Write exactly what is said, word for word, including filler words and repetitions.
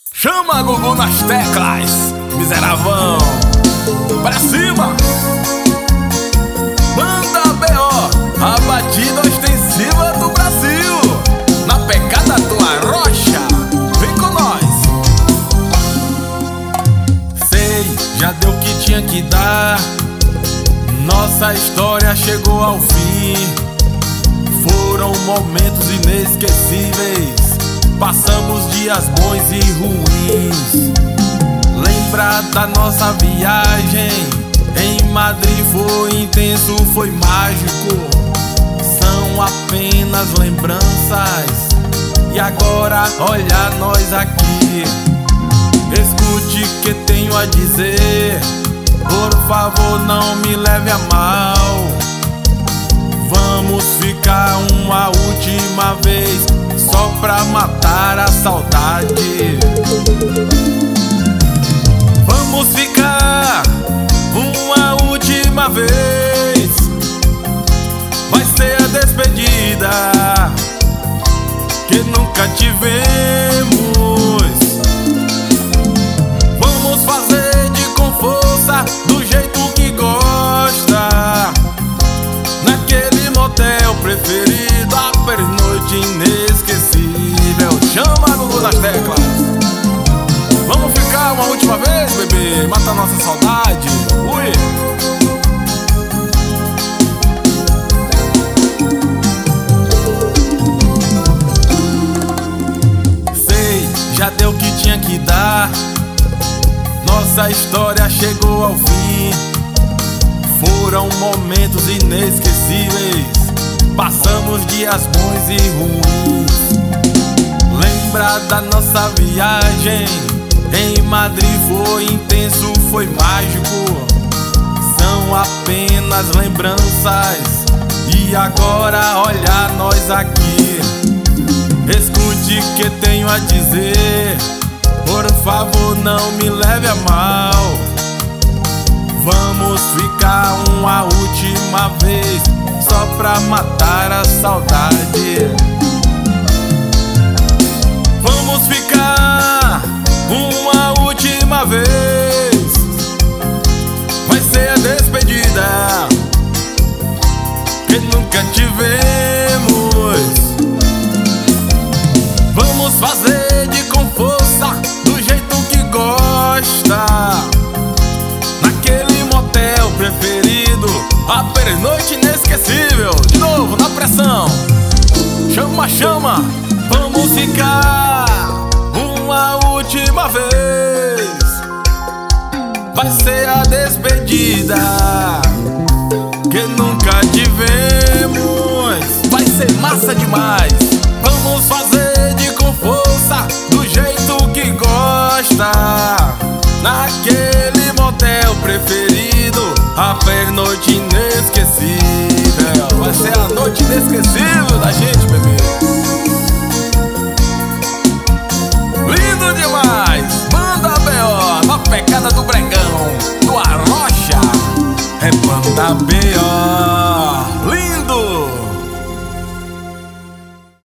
Chama Gugu nas teclas, miseravão. Pra cima. Banda B O, a batida ostensiva do Brasil. Na pegada do Arrocha, vem com nós. Sei, já deu o que tinha que dar. Nossa história chegou ao fim. Foram momentos inesquecíveis. Passamos dias bons e ruins. Lembrar da nossa viagem em Madrid foi intenso, foi mágico. São apenas lembranças. E agora olha nós aqui. Escute o que tenho a dizer. Por favor, não me leve a mal. Vamos ficar uma última vez, só pra matar a saudade. Vamos ficar uma última vez. Vai ser a despedida que nunca tivemos. Vamos fazer de com força, do jeito que gosta. Naquele motel preferido, a pernoite inesquecível. Chama Gugu nas teclas. Vamos ficar uma última vez, bebê, matar nossa saudade. Ui. Sei, já deu o que tinha que dar. Nossa história chegou ao fim. Foram momentos inesquecíveis. Passamos dias bons e ruins. Lembrar da nossa viagem em Madrid foi intenso, foi mágico. São apenas lembranças. E agora olha nós aqui. Escute o que tenho a dizer. Por favor, não me leve a mal. Vamos ficar uma última vez, só pra matar a saudade. Vamos ficar uma última vez. Vai ser a despedida que nunca tivemos. Vamos fazer de com força, do jeito que gosta. Naquele motel preferido, a pernoite inesquecível. De novo, na pressão. Chama, chama. Vamos ficar uma última vez. Vai ser a despedida que nunca tivemos. Vai ser massa demais. Vamos fazer de com força, do jeito que gosta. Naquele motel preferido, a pernoite inesquecível. Vai ser a noite inesquecível da gente, bebê. Lindo demais!